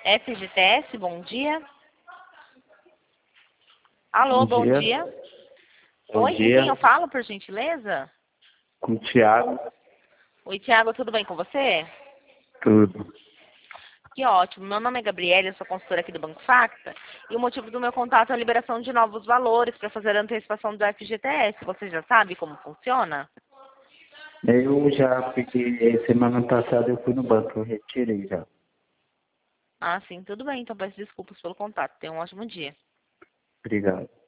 FGTS, bom dia. Alô, bom dia. Bom Oi, com dia. quem eu falo, por gentileza? Com o Thiago. Oi, Tiago, tudo bem com você? Tudo. Que ótimo. Meu nome é Gabriela, eu sou consultora aqui do Banco Facta. E o motivo do meu contato é a liberação de novos valores para fazer a antecipação do FGTS. Você já sabe como funciona? Eu já peguei, semana passada eu fui no banco, eu retirei já. Ah, sim, tudo bem. Então peço desculpas pelo contato. Tenha um ótimo dia. Obrigado.